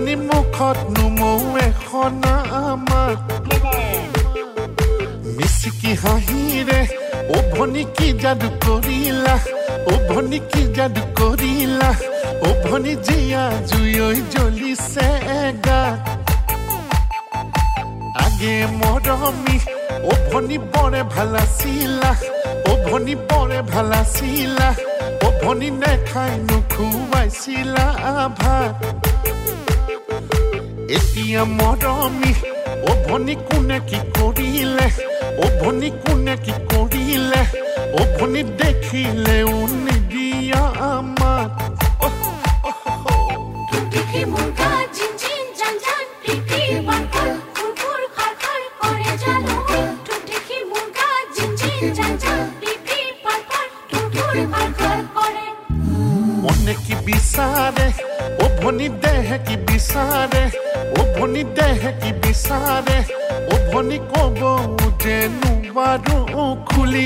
ভনী মুখত নুমৌ এখন আমাক মিচিকি হাঁহিৰে ও ভনী কি যাদু কৰিলা ও ভনী কি যাদু কৰিলা ও ভনী জিয়া জুই জ্বলিছে গাত আগে মৰমি ও ভনী বৰে ভাল আছিলা ও ভনী বৰে ভাল আছিলা ও ভনী নেখাই নোখোৱাইছিলা ভাত এতিয়া মৰমি ও ভনী কোনে কি কৰিলে ও ভনী কোনে কি কৰিলে ও ভনী দেখিলে নিদিয়া আমাক দেখি মুৰ্গা জিন জিন জান জান পিপি বাকৰ কুকুৰ খাৰ খাৰ কৰে জানো দেখি মুৰ্গা জিন জিন জান জান পিপি বাকৰ কুকুৰ খাৰ খাৰ কৰে মনে কি বিচাৰে ও ভনী দেহ কি বিচাৰে ও ভনী দেহ কি বিচাৰে ও ভনী কব যে নোৱাৰো খুলি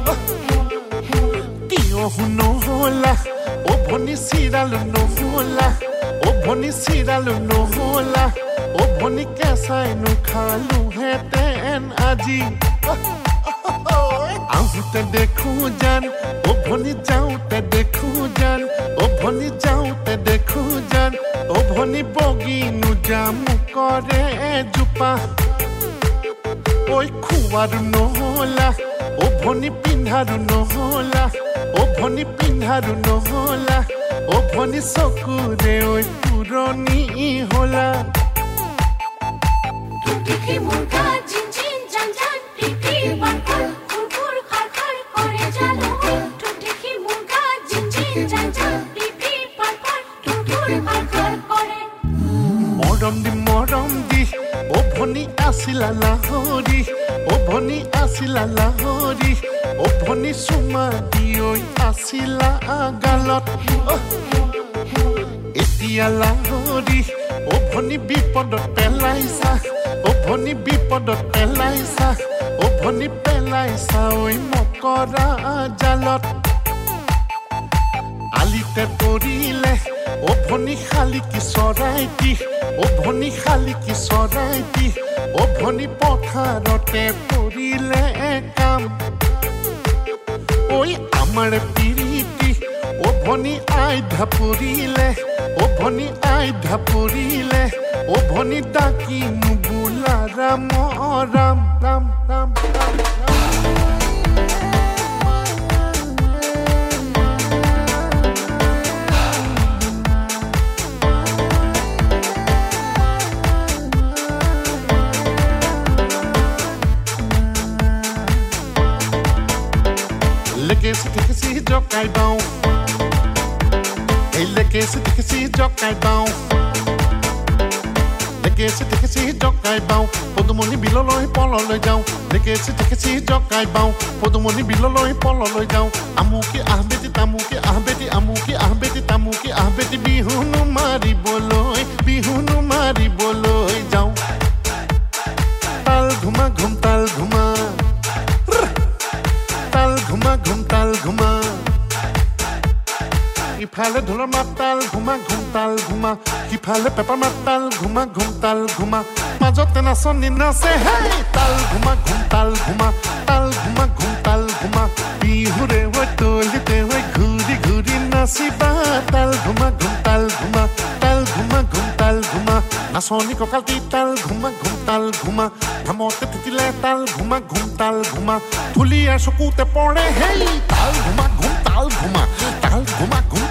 তিয়হো নহলা ও ভনী চিৰালো নহলা ও ভনী চিৰালো নহলা ও ভনী কেঁচাই নোখালো হেঁতেন আজি আহোঁতে দেখো জান ও ভনী যাওঁতে দেখো জান ও ভনী যাওঁতে দেখো জান ও ভনী বগিনো জামু কৰে জোপা ঐ খোৱাৰো নহলা ও ভনী পিন্ধাৰো নহলা ও ভনী পিন্ধাৰো নহলা ও ভনী চকুৰে ঐ পুৰণি হলা দেখি মুৰ্গা জিন জিন জান জান পিপি বাকৰ কুকুৰ খাৰ খাৰ কৰে জানো দেখি মুৰ্গা জিন জিন জান জান পিপি বাকৰ কুকুৰ খাৰ খাৰ কৰে মৰম দি ও ভনী আছিলা লাহৰি ও ভনী আছিলা লাহৰি ও ভনী চুমা দি ঐ আছিলা গালত এতিয়া লাহৰি ও ভনী বিপদত পেলাইছা ও ভনী বিপদত পেলাইছা ও ভনী পেলাইছা ঐ মকৰা জালত আলিতে পৰিলে ও ভনী খালি কি চৰাইটি ও ভনী খালি কি চৰাইটি ও ভনী পথাৰতে পৰিলে কাম ঐ আমাৰ পিৰিতি ও ভনী আইধা পৰিলে ও ভনী আইধা পৰিলে ও ভনী ডাকি নুবোলা Ram Ram Ram Ram Ram que se joga e bom. Ele que se joga e bom. Ele que se joga e bom. Todo mundo bilolo e pololo jão. Ele que se joga e bom. Todo mundo bilolo e pololo jão. Amuki ahbeti tamuki ahbeti amuki ahbeti tamuki ahbeti bihunu mari boloi bihunu mari boloi jão. Tal ghuma ghum tal ghuma. Tal ghuma ghum tal ghuma. Ifale dhula matal ghuma ghum tal ghuma. Ifale pepper matal ghuma ghum tal ghuma. Majote na soni na se hey. Tal ghuma ghum tal ghuma. Tal ghuma ghum tal ghuma. Bihure wo tolite wo ghuri ghuri nasiba. Tal ghuma ghum tal ghuma. Tal ghuma ghum tal ghuma. Na soni ko kalti tal ghuma ghum tal ghuma. Dhamote titile tal ghuma ghum tal ghuma. Thuli ar sokute pore hey. Tal ghuma ghum tal ghuma. Tal ghuma ghum